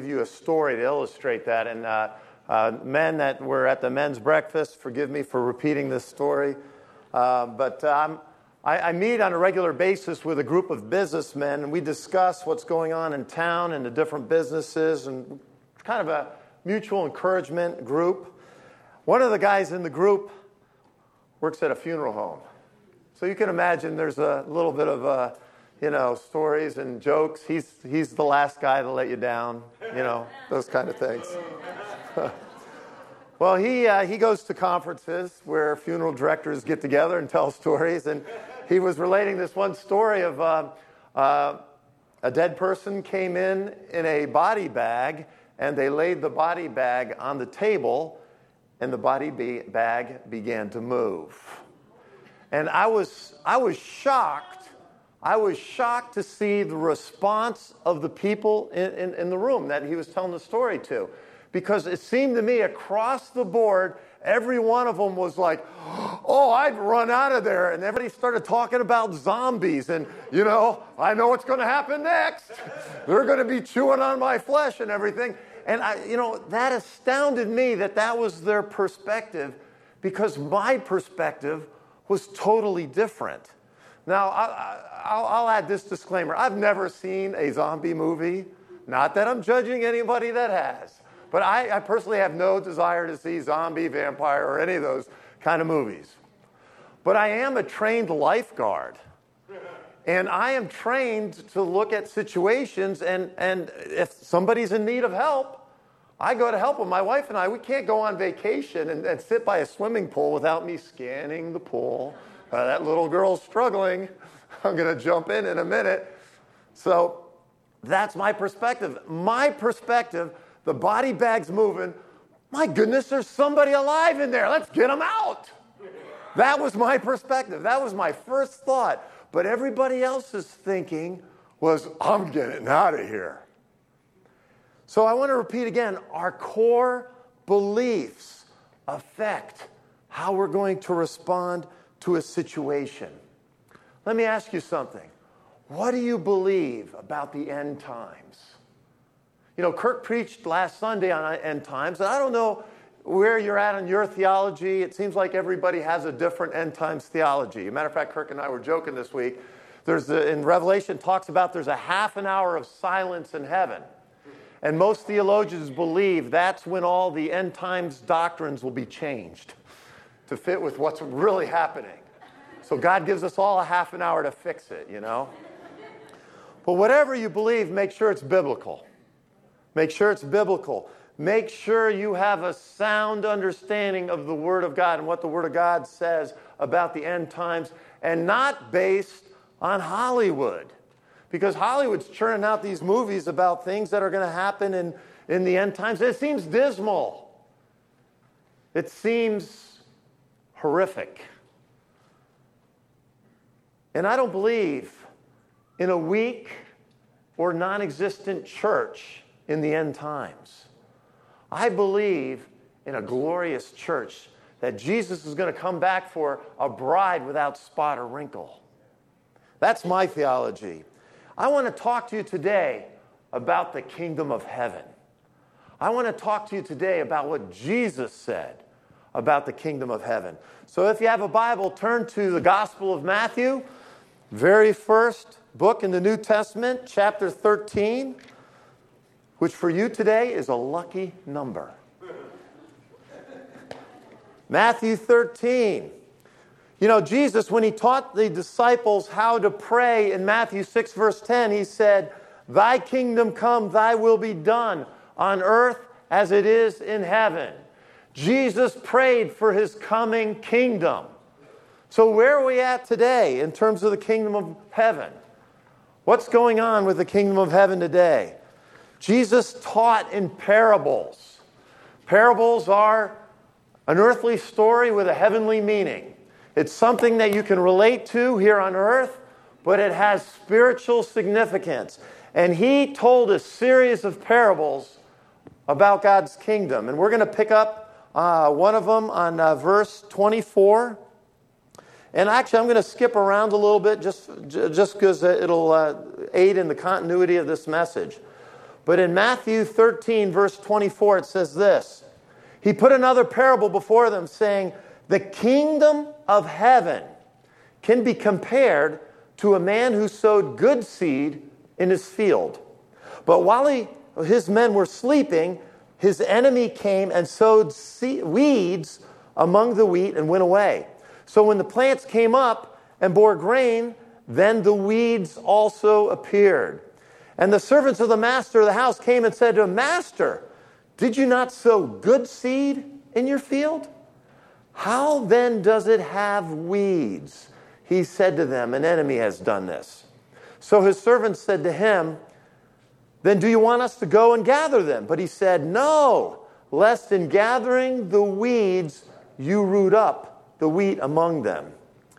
you a story to illustrate that. And men that were at the men's breakfast, forgive me for repeating this story. But I meet on a regular basis with a group of businessmen, and we discuss what's going on in town and the different businesses, and kind of a mutual encouragement group. One of the guys in the group works at a funeral home. So you can imagine there's a little bit of, stories and jokes. He's the last guy to let you down, those kind of things. Well, he goes to conferences where funeral directors get together and tell stories, and he was relating this one story of a dead person came in a body bag, and they laid the body bag on the table, and the body bag began to move. And I was shocked. I was shocked to see the response of the people in the room that he was telling the story to. Because it seemed to me across the board, every one of them was like, oh, I'd run out of there. And everybody started talking about zombies. And, I know what's going to happen next. They're going to be chewing on my flesh and everything. And, that astounded me that was their perspective, because my perspective was totally different. Now, I'll add this disclaimer. I've never seen a zombie movie. Not that I'm judging anybody that has. But I personally have no desire to see zombie, vampire, or any of those kind of movies. But I am a trained lifeguard. And I am trained to look at situations, and if somebody's in need of help, I go to help them. My wife and I, we can't go on vacation and sit by a swimming pool without me scanning the pool. That little girl's struggling. I'm going to jump in a minute. So that's my perspective. My perspective, the body bag's moving. My goodness, there's somebody alive in there. Let's get them out. That was my perspective. That was my first thought. But everybody else's thinking was, I'm getting out of here. So I want to repeat again, our core beliefs affect how we're going to respond to a situation. Let me ask you something. What do you believe about the end times? Kirk preached last Sunday on end times, and I don't know where you're at on your theology. It seems like everybody has a different end times theology. As a matter of fact, Kirk and I were joking this week. In Revelation, talks about there's a half an hour of silence in heaven. And most theologians believe that's when all the end times doctrines will be changed to fit with what's really happening. So God gives us all a half an hour to fix it, But whatever you believe, make sure it's biblical. Make sure it's biblical. Make sure you have a sound understanding of the Word of God and what the Word of God says about the end times, and not based on Hollywood. Because Hollywood's churning out these movies about things that are going to happen in the end times. It seems dismal. It seems horrific. And I don't believe in a weak or non-existent church in the end times. I believe in a glorious church that Jesus is going to come back for a bride without spot or wrinkle. That's my theology. I want to talk to you today about the kingdom of heaven. I want to talk to you today about what Jesus said about the kingdom of heaven. So if you have a Bible, turn to the Gospel of Matthew, very first book in the New Testament, chapter 13, which for you today is a lucky number. Matthew 13. Jesus, when he taught the disciples how to pray in Matthew 6, verse 10, he said, "Thy kingdom come, thy will be done on earth as it is in heaven." Jesus prayed for his coming kingdom. So where are we at today in terms of the kingdom of heaven? What's going on with the kingdom of heaven today? Jesus taught in parables. Parables are an earthly story with a heavenly meaning. It's something that you can relate to here on earth, but it has spiritual significance. And he told a series of parables about God's kingdom. And we're going to pick up one of them on verse 24. And actually, I'm going to skip around a little bit just because it'll aid in the continuity of this message. But in Matthew 13, verse 24, it says this. He put another parable before them, saying, the kingdom of heaven can be compared to a man who sowed good seed in his field. But while his men were sleeping, his enemy came and sowed weeds among the wheat and went away. So when the plants came up and bore grain, then the weeds also appeared. And the servants of the master of the house came and said to him, Master, did you not sow good seed in your field? How then does it have weeds? He said to them, an enemy has done this. So his servants said to him, then do you want us to go and gather them? But he said, no, lest in gathering the weeds you root up the wheat among them.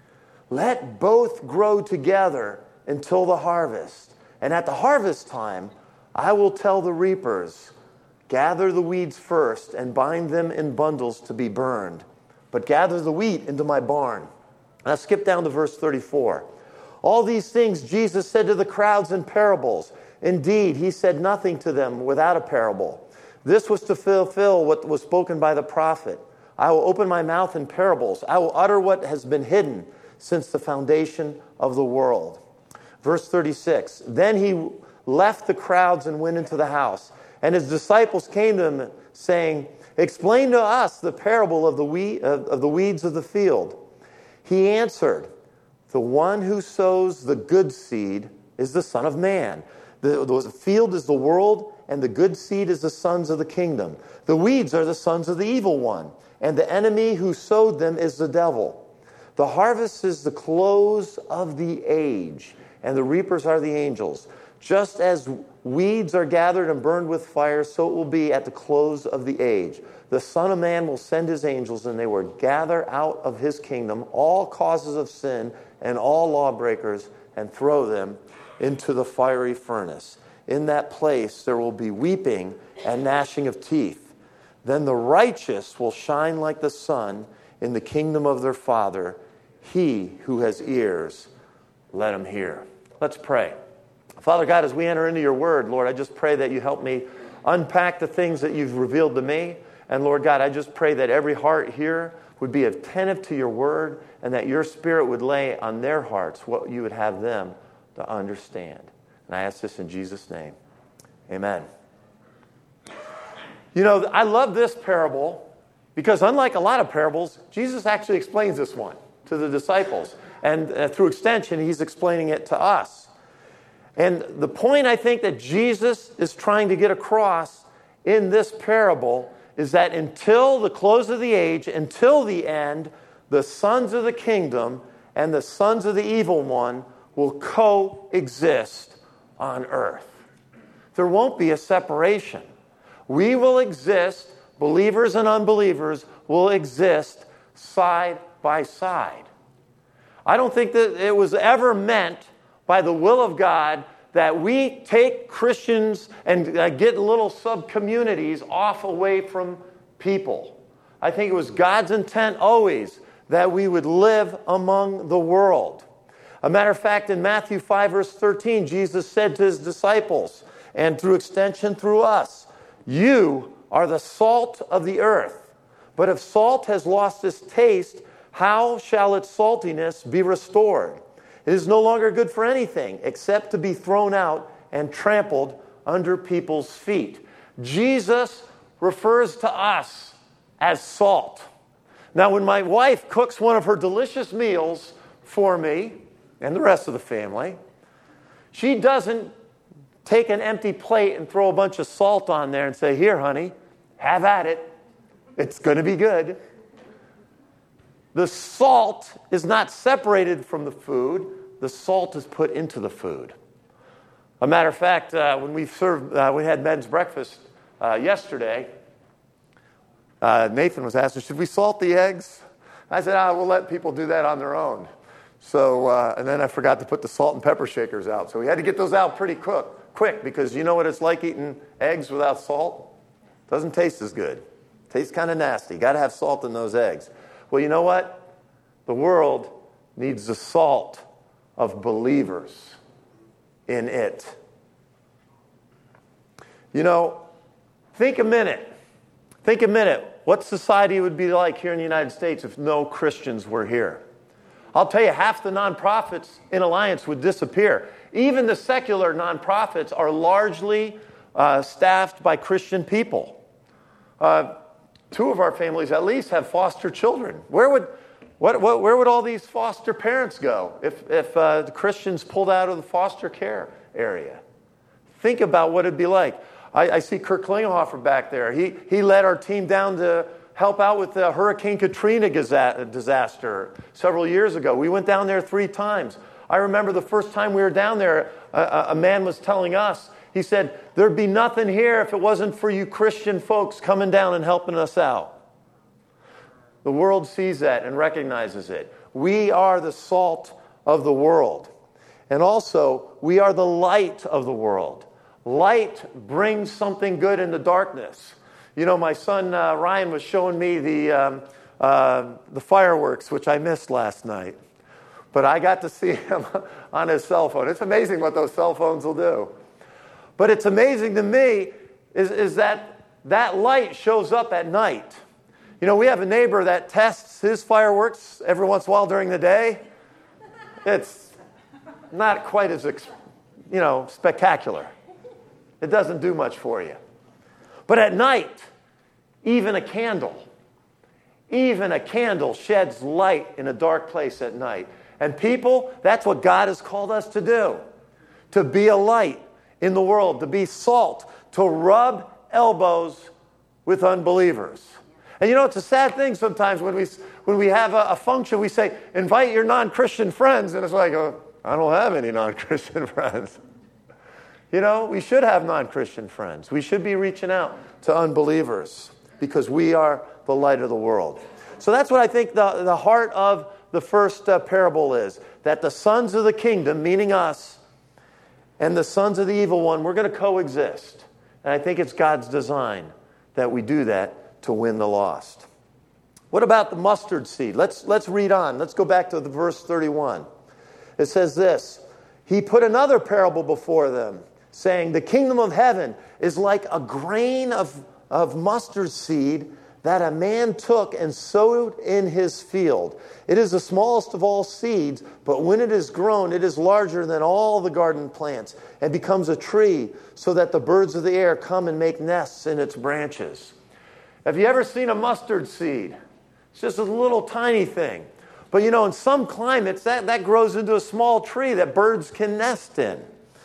Let both grow together until the harvest. And at the harvest time, I will tell the reapers, gather the weeds first and bind them in bundles to be burned, but gather the wheat into my barn. Now skip down to verse 34. All these things Jesus said to the crowds in parables. Indeed, he said nothing to them without a parable. This was to fulfill what was spoken by the prophet. I will open my mouth in parables. I will utter what has been hidden since the foundation of the world. Verse 36. Then he left the crowds and went into the house. And his disciples came to him saying, explain to us the parable of the weeds of the field. He answered, the one who sows the good seed is the Son of Man. The field is the world, and the good seed is the sons of the kingdom. The weeds are the sons of the evil one, and the enemy who sowed them is the devil. The harvest is the close of the age, and the reapers are the angels. Just as weeds are gathered and burned with fire, so it will be at the close of the age. The Son of Man will send his angels, and they will gather out of his kingdom all causes of sin and all lawbreakers, and throw them into the fiery furnace. In that place there will be weeping and gnashing of teeth. Then the righteous will shine like the sun in the kingdom of their Father. He who has ears, let him hear. Let's pray. Father God, as we enter into your word, Lord, I just pray that you help me unpack the things that you've revealed to me. And Lord God, I just pray that every heart here would be attentive to your word, and that your Spirit would lay on their hearts what you would have them to understand. And I ask this in Jesus' name. Amen. You know, I love this parable because unlike a lot of parables, Jesus actually explains this one to the disciples. And through extension, he's explaining it to us. And the point I think that Jesus is trying to get across in this parable is that until the close of the age, until the end, the sons of the kingdom and the sons of the evil one will coexist on earth. There won't be a separation. We will exist, believers and unbelievers will exist side by side. I don't think that it was ever meant by the will of God that we take Christians and get little sub-communities off away from people. I think it was God's intent always that we would live among the world. A matter of fact, in Matthew 5, verse 13, Jesus said to his disciples, and through extension through us, you are the salt of the earth. But if salt has lost its taste, how shall its saltiness be restored? It is no longer good for anything except to be thrown out and trampled under people's feet. Jesus refers to us as salt. Now, when my wife cooks one of her delicious meals for me and the rest of the family, she doesn't take an empty plate and throw a bunch of salt on there and say, here, honey, have at it. It's going to be good. The salt is not separated from the food. The salt is put into the food. A matter of fact, when we had men's breakfast yesterday, Nathan was asking, should we salt the eggs? I said, we'll let people do that on their own. So, and then I forgot to put the salt and pepper shakers out. So we had to get those out pretty quick because you know what it's like eating eggs without salt? Doesn't taste as good. Tastes kind of nasty. Got to have salt in those eggs. Well, you know what? The world needs the salt of believers in it. You know, think a minute. Think a minute. What society would be like here in the United States if no Christians were here? I'll tell you, half the nonprofits in Alliance would disappear. Even the secular nonprofits are largely staffed by Christian people. Two of our families at least have foster children. Where would all these foster parents go if the Christians pulled out of the foster care area? Think about what it'd be like. I see Kirk Klingelhofer back there. He led our team down to help out with the Hurricane Katrina disaster several years ago. We went down there 3 times. I remember the first time we were down there, a man was telling us, he said, there'd be nothing here if it wasn't for you Christian folks coming down and helping us out. The world sees that and recognizes it. We are the salt of the world. And also, we are the light of the world. Light brings something good into darkness. You know, my son Ryan was showing me the fireworks, which I missed last night. But I got to see him on his cell phone. It's amazing what those cell phones will do. But it's amazing to me is that light shows up at night. You know, we have a neighbor that tests his fireworks every once in a while during the day. It's not quite as, spectacular. It doesn't do much for you. But at night, even a candle sheds light in a dark place at night. And people, that's what God has called us to do. To be a light in the world, to be salt, to rub elbows with unbelievers. And you know, it's a sad thing sometimes when we have a function, we say, invite your non-Christian friends. And it's like, I don't have any non-Christian friends. You know, we should have non-Christian friends. We should be reaching out to unbelievers because we are the light of the world. So that's what I think the heart of the first parable is, that the sons of the kingdom, meaning us, and the sons of the evil one, we're going to coexist. And I think it's God's design that we do that to win the lost. What about the mustard seed? Let's read on. Let's go back to the verse 31. It says this, he put another parable before them, saying, the kingdom of heaven is like a grain of mustard seed that a man took and sowed in his field. It is the smallest of all seeds, but when it is grown, it is larger than all the garden plants and becomes a tree, so that the birds of the air come and make nests in its branches. Have you ever seen a mustard seed? It's just a little tiny thing. But you know, in some climates, that grows into a small tree that birds can nest in.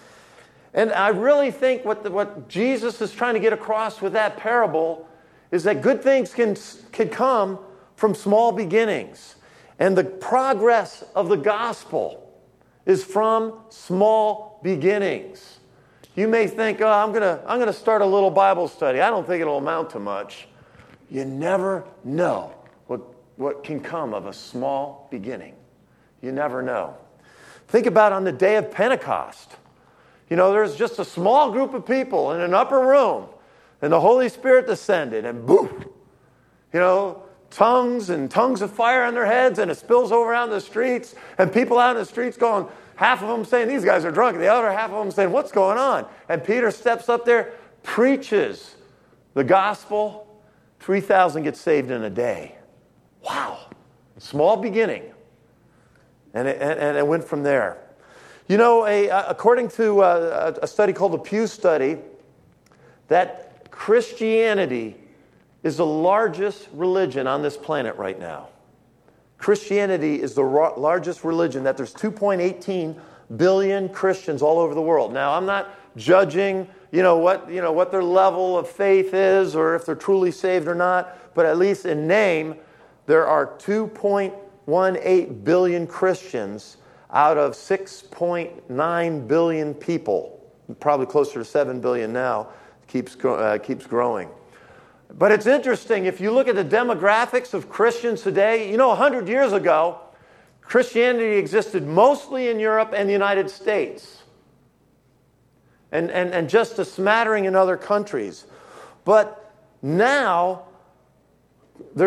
And I really think what Jesus is trying to get across with that parable is that good things can come from small beginnings. And the progress of the gospel is from small beginnings. You may think, I'm going to start a little Bible study. I don't think it'll amount to much. You never know what can come of a small beginning. You never know. Think about on the day of Pentecost. You know, there's just a small group of people in an upper room, and the Holy Spirit descended, and boom, you know, tongues of fire on their heads, and it spills over out in the streets, and people out in the streets going, half of them saying, these guys are drunk, and the other half of them saying, what's going on? And Peter steps up there, preaches the gospel, 3,000 get saved in a day. Wow. Small beginning. And it went from there. You know, according to a study called the Pew Study, that Christianity is the largest religion on this planet right now. Christianity is the largest religion, that there's 2.18 billion Christians all over the world. Now, I'm not judging, what their level of faith is or if they're truly saved or not, but at least in name, there are 2.18 billion Christians out of 6.9 billion people, probably closer to 7 billion now, keeps growing. But it's interesting, if you look at the demographics of Christians today, 100 years ago, Christianity existed mostly in Europe and the United States, and just a smattering in other countries. But now, there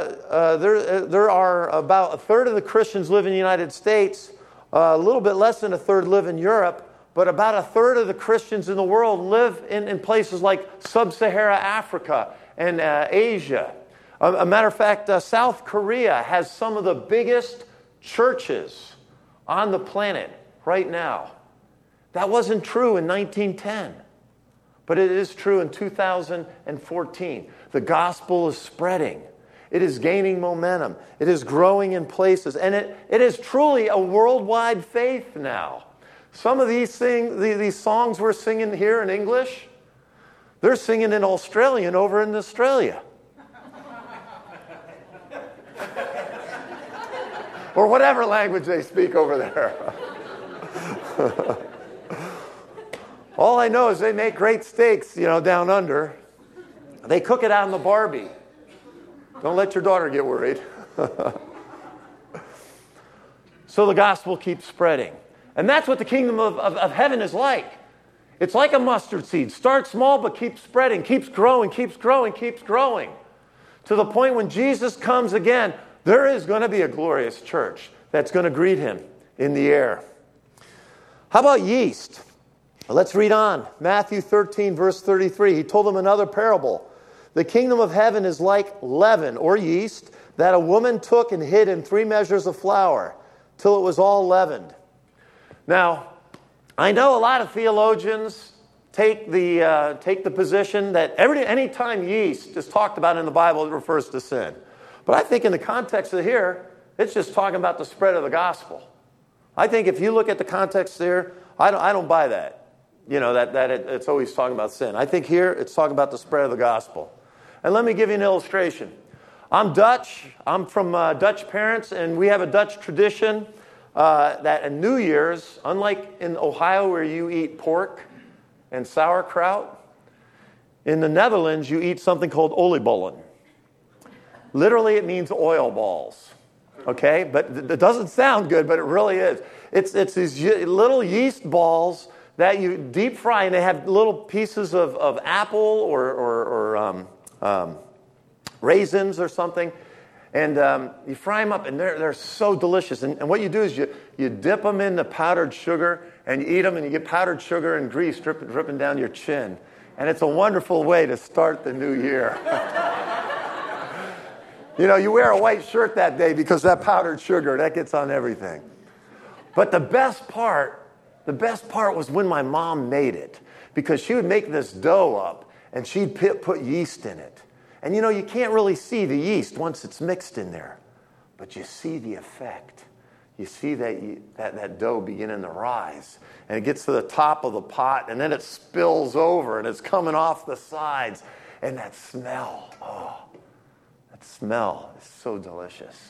are about a third of the Christians live in the United States, a little bit less than a third live in Europe, but about a third of the Christians in the world live in places like sub-Saharan Africa and Asia. A matter of fact, South Korea has some of the biggest churches on the planet right now. That wasn't true in 1910, but it is true in 2014. The gospel is spreading. It is gaining momentum. It is growing in places. And it is truly a worldwide faith now. Some of these songs we're singing here in English, they're singing in Australian over in Australia. Or whatever language they speak over there. All I know is they make great steaks, down under. They cook it on the Barbie. Don't let your daughter get worried. So the gospel keeps spreading. And that's what the kingdom of heaven is like. It's like a mustard seed. Starts small, but keeps spreading, keeps growing, keeps growing, keeps growing. To the point when Jesus comes again, there is going to be a glorious church that's going to greet him in the air. How about yeast? Let's read on. Matthew 13, verse 33. He told them another parable. The kingdom of heaven is like leaven or yeast that a woman took and hid in 3 measures of flour till it was all leavened. Now, I know a lot of theologians take the position that any time yeast is talked about in the Bible, it refers to sin. But I think in the context of here, it's just talking about the spread of the gospel. I think if you look at the context there, I don't buy that. It's always talking about sin. I think here it's talking about the spread of the gospel. And let me give you an illustration. I'm Dutch. I'm from Dutch parents, and we have a Dutch tradition that at New Year's, unlike in Ohio where you eat pork and sauerkraut, in the Netherlands you eat something called oliebollen. Literally, it means oil balls. Okay? But it doesn't sound good, but it really is. It's these little yeast balls that you deep fry, and they have little pieces of apple or raisins or something, and you fry them up, and they're so delicious. And what you do is you dip them in the powdered sugar, and you eat them, and you get powdered sugar and grease dripping down your chin. And it's a wonderful way to start the new year. You wear a white shirt that day because that powdered sugar, that gets on everything. But the best part was when my mom made it, because she would make this dough up, and she'd put yeast in it. And you can't really see the yeast once it's mixed in there, but you see the effect. You see that dough beginning to rise, and it gets to the top of the pot, and then it spills over, and it's coming off the sides, and that smell, that smell is so delicious.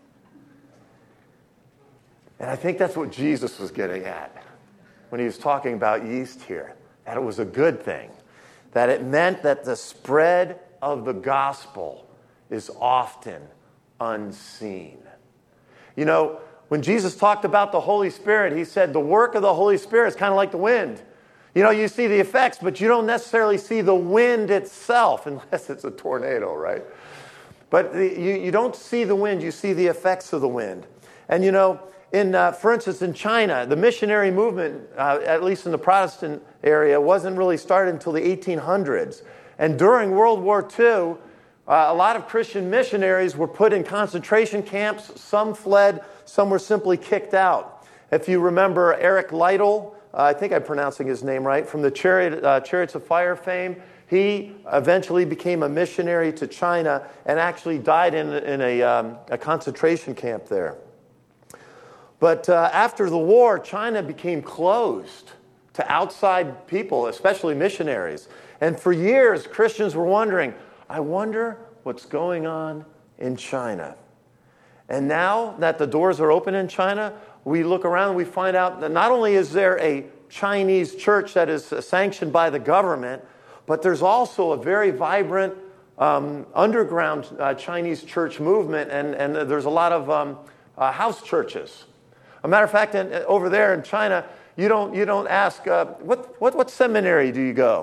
And I think that's what Jesus was getting at when he was talking about yeast here, that it was a good thing, that it meant that the spread of the gospel is often unseen. When Jesus talked about the Holy Spirit, he said the work of the Holy Spirit is kind of like the wind. You see the effects, but you don't necessarily see the wind itself, unless it's a tornado, right? But you don't see the wind, you see the effects of the wind. And for instance, in China, the missionary movement, at least in the Protestant area, wasn't really started until the 1800s. And during World War II, a lot of Christian missionaries were put in concentration camps. Some fled, some were simply kicked out. If you remember Eric Liddell, I think I'm pronouncing his name right, from the Chariots of Fire fame, he eventually became a missionary to China and actually died in a concentration camp there. But after the war, China became closed to outside people, especially missionaries. And for years, Christians were wondering, I wonder what's going on in China. And now that the doors are open in China, we look around and we find out that not only is there a Chinese church that is sanctioned by the government, but there's also a very vibrant underground Chinese church movement, and there's a lot of house churches. A matter of fact, over there in China, you don't ask, what seminary do you go?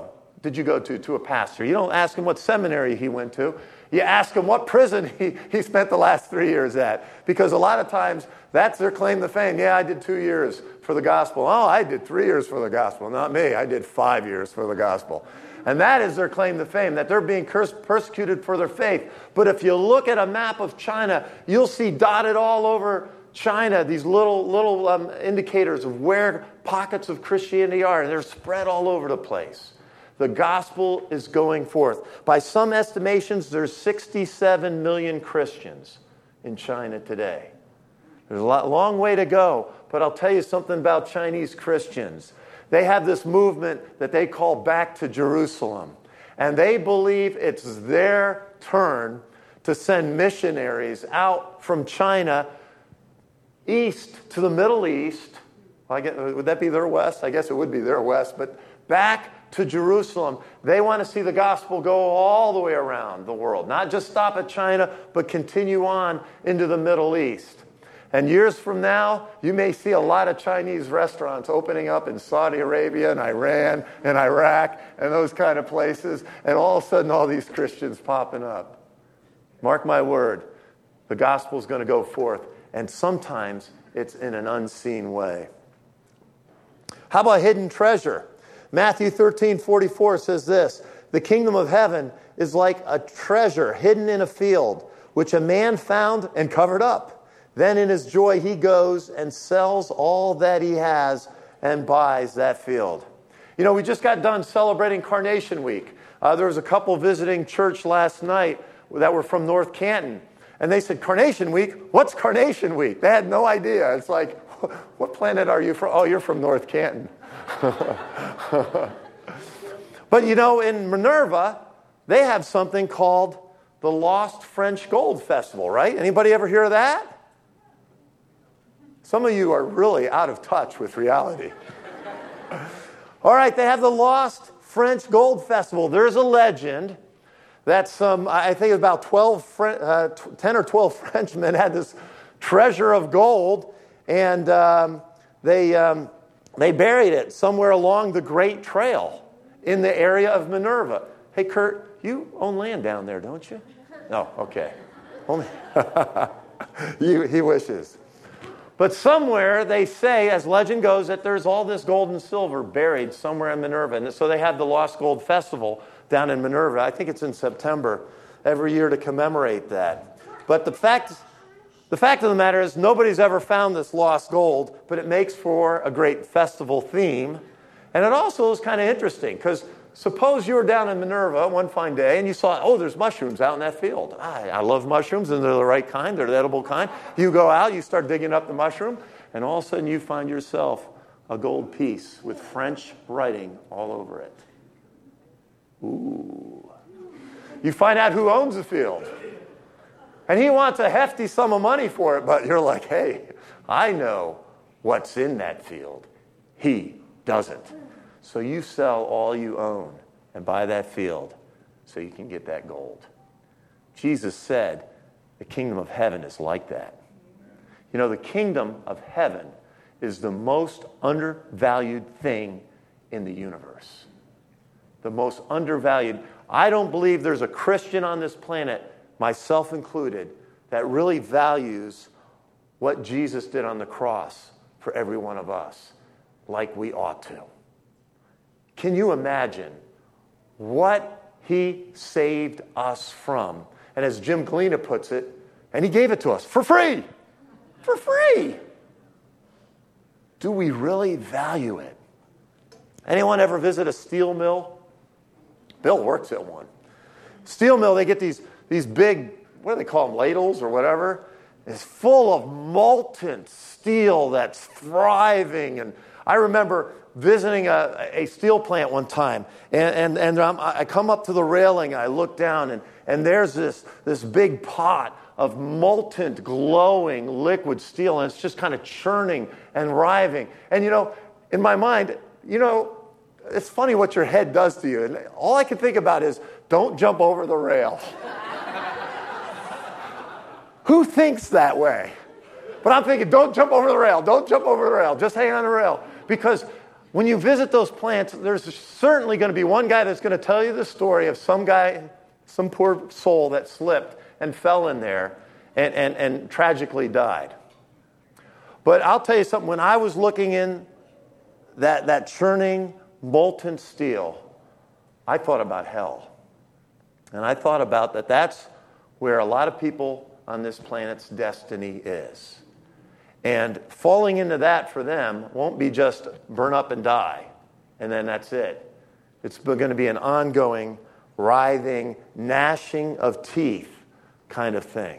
did you go to a pastor. You don't ask him what seminary he went to. You ask him what prison he spent the last 3 years at. Because a lot of times, that's their claim to fame. Yeah, I did 2 years for the gospel. Oh, I did 3 years for the gospel. Not me. I did 5 years for the gospel. And that is their claim to fame, that they're being persecuted for their faith. But if you look at a map of China, you'll see dotted all over China these little indicators of where pockets of Christianity are. And they're spread all over the place. The gospel is going forth. By some estimations, there's 67 million Christians in China today. There's a long way to go, but I'll tell you something about Chinese Christians. They have this movement that they call Back to Jerusalem, and they believe it's their turn to send missionaries out from China east to the Middle East. Would that be their west? I guess it would be their west, but back to Jerusalem. They want to see the gospel go all the way around the world, not just stop at China, but continue on into the Middle East. And years from now, you may see a lot of Chinese restaurants opening up in Saudi Arabia and Iran and Iraq and those kind of places, and all of a sudden all these Christians popping up. Mark my word, the gospel is going to go forth, and sometimes it's in an unseen way. How about hidden treasure? Matthew 13:44 says this, "The kingdom of heaven is like a treasure hidden in a field, which a man found and covered up. Then in his joy he goes and sells all that he has and buys that field." You know, we just got done celebrating Carnation Week. There was a couple visiting church last night that were from North Canton. And they said, "Carnation Week? What's Carnation Week?" They had no idea. It's like, what planet are you from? Oh, you're from North Canton. But you know, in Minerva, they have something called the Lost French Gold Festival, right? Anybody ever hear of that? Some of you are really out of touch with reality. All right, they have the Lost French Gold Festival. There's a legend that I think about 10 or 12 Frenchmen had this treasure of gold, and they buried it somewhere along the Great Trail in the area of Minerva. Hey, Kurt, you own land down there, don't you? No, okay. Only he wishes. But somewhere they say, as legend goes, that there's all this gold and silver buried somewhere in Minerva. And so they have the Lost Gold Festival down in Minerva. I think it's in September every year to commemorate that. But the fact of the matter is nobody's ever found this lost gold, but it makes for a great festival theme. And it also is kind of interesting because suppose you were down in Minerva one fine day and you saw, oh, there's mushrooms out in that field. I love mushrooms, and they're the right kind. They're the edible kind. You go out, you start digging up the mushroom, and all of a sudden you find yourself a gold piece with French writing all over it. Ooh. You find out who owns the field. And he wants a hefty sum of money for it, but you're like, hey, I know what's in that field. He doesn't. So you sell all you own and buy that field so you can get that gold. Jesus said the kingdom of heaven is like that. You know, the kingdom of heaven is the most undervalued thing in the universe. The most undervalued. I don't believe there's a Christian on this planet, myself included, that really values what Jesus did on the cross for every one of us like we ought to. Can you imagine what he saved us from? And as Jim Galena puts it, and he gave it to us for free. For free. Do we really value it? Anyone ever visit a steel mill? Bill works at one. Steel mill, they get these big, what do they call them, ladles or whatever? It's full of molten steel that's thriving. And I remember visiting a steel plant one time, and I come up to the railing, and I look down, and there's this big pot of molten, glowing liquid steel, and it's just kind of churning and writhing. And, you know, in my mind, you know, it's funny what your head does to you. And all I can think about is, don't jump over the rail. Who thinks that way? But I'm thinking, don't jump over the rail. Don't jump over the rail. Just hang on the rail. Because when you visit those plants, there's certainly going to be one guy that's going to tell you the story of some guy, some poor soul that slipped and fell in there and tragically died. But I'll tell you something, when I was looking in that churning, molten steel, I thought about hell. And I thought about that's where a lot of people on this planet's destiny is. And falling into that for them won't be just burn up and die, and then that's it. It's going to be an ongoing, writhing, gnashing of teeth kind of thing.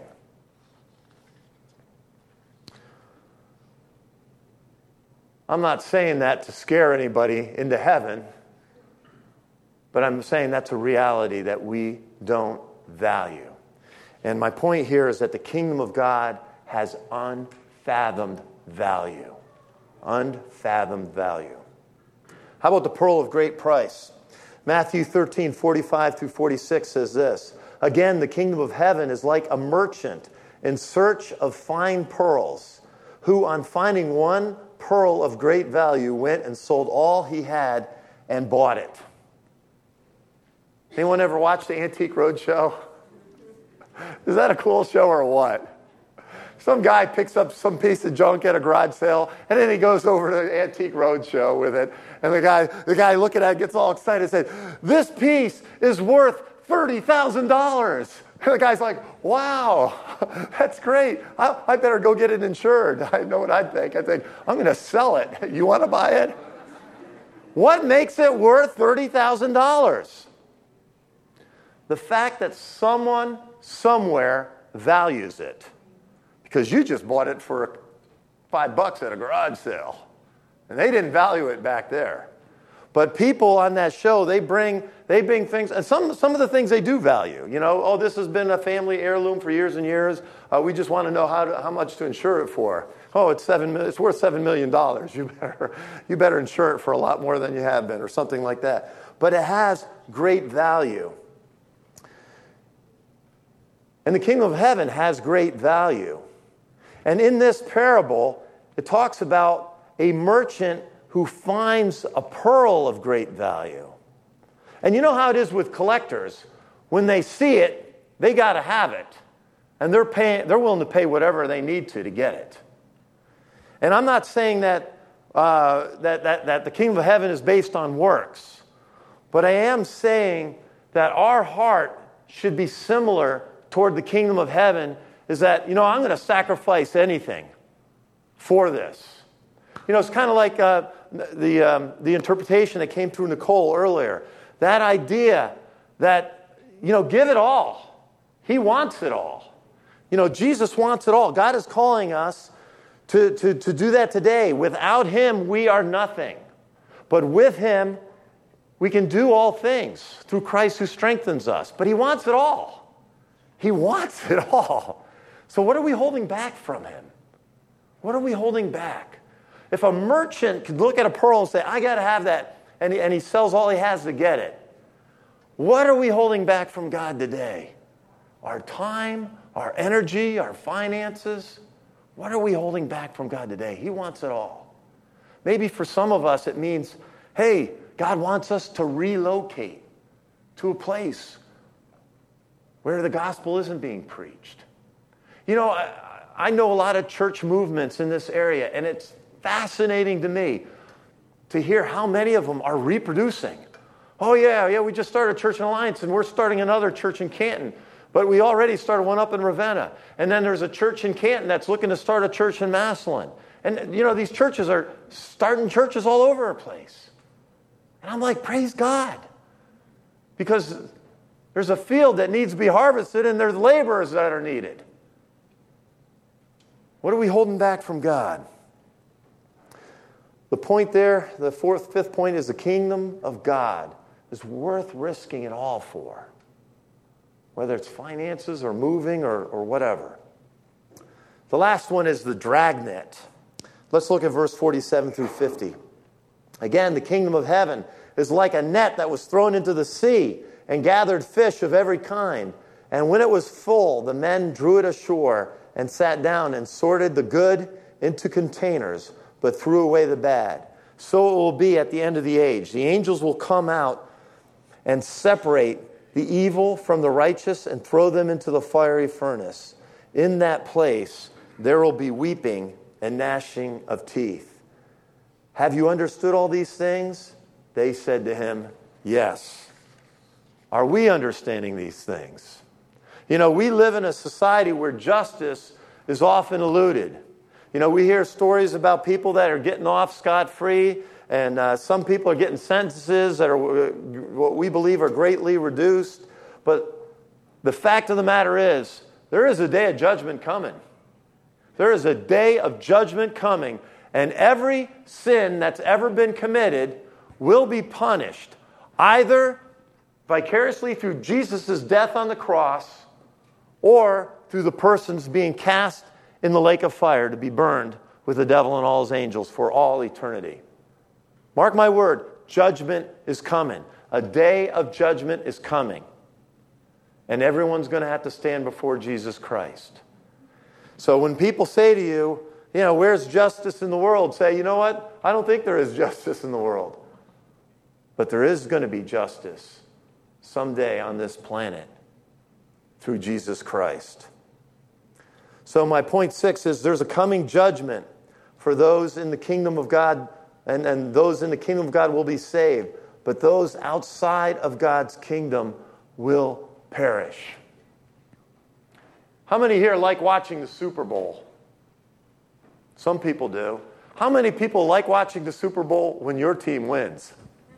I'm not saying that to scare anybody into heaven, but I'm saying that's a reality that we don't value. And my point here is that the kingdom of God has unfathomed value. Unfathomed value. How about the pearl of great price? Matthew 13:45-46 says this. Again, the kingdom of heaven is like a merchant in search of fine pearls, who on finding one pearl of great value went and sold all he had and bought it. Anyone ever watch the Antique Roadshow? Is that a cool show or what? Some guy picks up some piece of junk at a garage sale, and then he goes over to the Antique Roadshow with it. And the guy looking at it gets all excited and says, "This piece is worth $30,000. And the guy's like, "Wow, that's great. I better go get it insured." I know what I'd think. I think, I'm going to sell it. You want to buy it? What makes it worth $30,000? The fact that someone somewhere values it. Because you just bought it for $5 at a garage sale. And they didn't value it back there. But people on that show, they bring things, and some of the things they do value. You know, oh, this has been a family heirloom for years and years. We just want to know how much to insure it for. Oh, it's worth $7 million. You better insure it for a lot more than you have been, or something like that. But it has great value. And the kingdom of heaven has great value. And in this parable, it talks about a merchant who finds a pearl of great value. And you know how it is with collectors. When they see it, they got to have it. And they're willing to pay whatever they need to get it. And I'm not saying that the kingdom of heaven is based on works. But I am saying that our heart should be similar toward the kingdom of heaven, is that, I'm going to sacrifice anything for this. It's kind of like the interpretation that came through Nicole earlier. That idea that, give it all. He wants it all. Jesus wants it all. God is calling us to do that today. Without Him, we are nothing. But with Him, we can do all things through Christ who strengthens us. But He wants it all. He wants it all. So what are we holding back from Him? What are we holding back? If a merchant could look at a pearl and say, I got to have that, and he sells all he has to get it, what are we holding back from God today? Our time, our energy, our finances? What are we holding back from God today? He wants it all. Maybe for some of us it means, hey, God wants us to relocate to a place where the gospel isn't being preached. I know a lot of church movements in this area, and it's fascinating to me to hear how many of them are reproducing. Oh, yeah, we just started a church in Alliance, and we're starting another church in Canton. But we already started one up in Ravenna. And then there's a church in Canton that's looking to start a church in Massillon. And, these churches are starting churches all over the place. And I'm like, praise God. Because there's a field that needs to be harvested, and there's laborers that are needed. What are we holding back from God? The point there, the fifth point, is the kingdom of God is worth risking it all for. Whether it's finances or moving or whatever. The last one is the dragnet. Let's look at verse 47 through 50. Again, the kingdom of heaven is like a net that was thrown into the sea and gathered fish of every kind. And when it was full, the men drew it ashore and sat down and sorted the good into containers, but threw away the bad. so it will be at the end of the age. The angels will come out and separate the evil from the righteous and throw them into the fiery furnace. In that place, there will be weeping and gnashing of teeth. Have you understood all these things? They said to him, yes. Are we understanding these things? You know, we live in a society where justice is often eluded. You know, we hear stories about people that are getting off scot-free, and some people are getting sentences that are what we believe are greatly reduced. But the fact of the matter is, there is a day of judgment coming. There is a day of judgment coming, and every sin that's ever been committed will be punished, either vicariously through Jesus' death on the cross or through the person's being cast in the lake of fire to be burned with the devil and all his angels for all eternity. Mark my word, judgment is coming. A day of judgment is coming. And everyone's going to have to stand before Jesus Christ. So when people say to you, you know, where's justice in the world? Say, you know what? I don't think there is justice in the world. But there is going to be justice someday on this planet through Jesus Christ. So my point 6 is there's a coming judgment for those in the kingdom of God, and those in the kingdom of God will be saved. But those outside of God's kingdom will perish. How many here like watching the Super Bowl? Some people do. How many people like watching the Super Bowl when your team wins?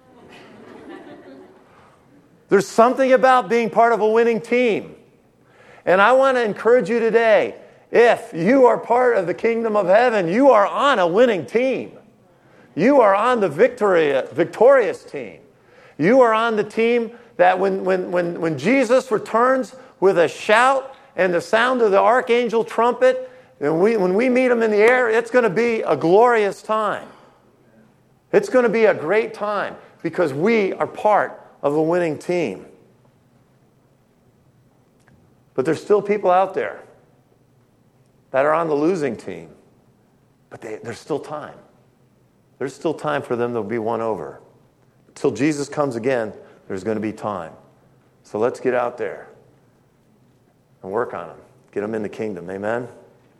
There's something about being part of a winning team. And I want to encourage you today, if you are part of the kingdom of heaven, you are on a winning team. You are on the victorious team. You are on the team that when Jesus returns with a shout and the sound of the archangel trumpet, and when we meet him in the air, it's going to be a glorious time. It's going to be a great time because we are part of a winning team. But there's still people out there that are on the losing team. But there's still time. There's still time for them to be won over. Until Jesus comes again, there's going to be time. So let's get out there and work on them. Get them in the kingdom. Amen? Amen.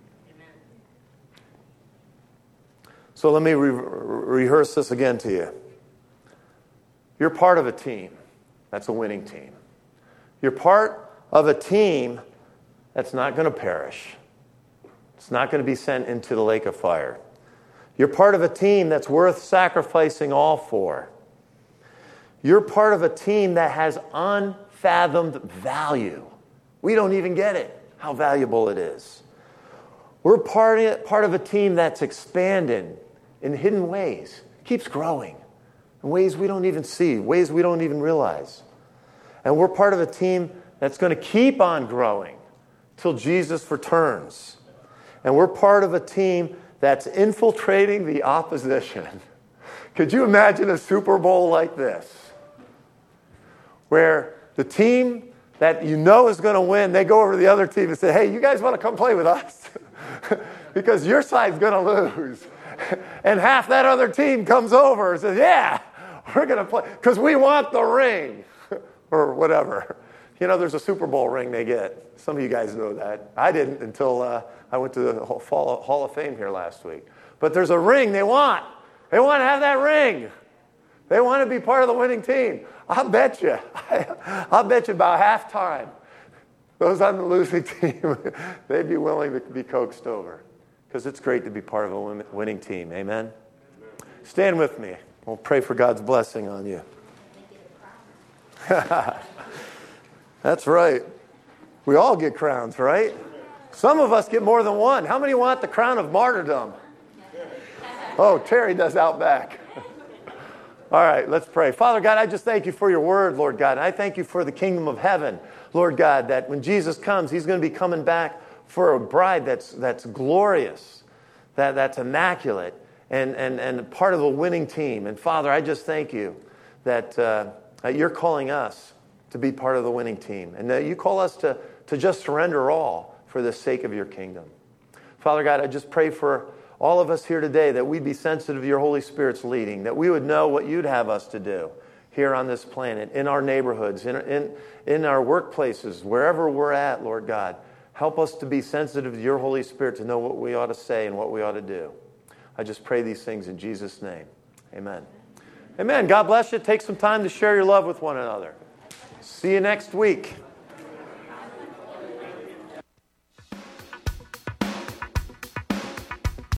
So let me rehearse this again to you. You're part of a team. That's a winning team. You're part of a team that's not going to perish. It's not going to be sent into the lake of fire. You're part of a team that's worth sacrificing all for. You're part of a team that has unfathomed value. We don't even get it, how valuable it is. We're part of a team that's expanding in hidden ways, keeps growing in ways we don't even see, ways we don't even realize. And we're part of a team that's going to keep on growing till Jesus returns. And we're part of a team that's infiltrating the opposition. Could you imagine a Super Bowl like this? Where the team that you know is going to win, they go over to the other team and say, hey, you guys want to come play with us? Because your side's going to lose. And half that other team comes over and says, yeah, we're going to play because we want the ring or whatever. You know, there's a Super Bowl ring they get. Some of you guys know that. I didn't until I went to the Hall of Fame here last week. But there's a ring they want. They want to have that ring. They want to be part of the winning team. I'll bet you about halftime, those on the losing team, they'd be willing to be coaxed over. Because it's great to be part of a winning team. Amen? Stand with me. We'll pray for God's blessing on you. That's right. We all get crowns, right? Some of us get more than one. How many want the crown of martyrdom? Oh, Terry does out back. All right, let's pray. Father God, I just thank you for your word, Lord God. And I thank you for the kingdom of heaven, Lord God, that when Jesus comes, he's going to be coming back for a bride that's glorious, that's immaculate, and part of a winning team. And Father, I just thank you that you're calling us to be part of the winning team. And that you call us to just surrender all for the sake of your kingdom. Father God, I just pray for all of us here today, that we'd be sensitive to your Holy Spirit's leading, that we would know what you'd have us to do here on this planet, in our neighborhoods, in our workplaces, wherever we're at, Lord God. Help us to be sensitive to your Holy Spirit, to know what we ought to say and what we ought to do. I just pray these things in Jesus' name. Amen. Amen. God bless you. Take some time to share your love with one another. See you next week.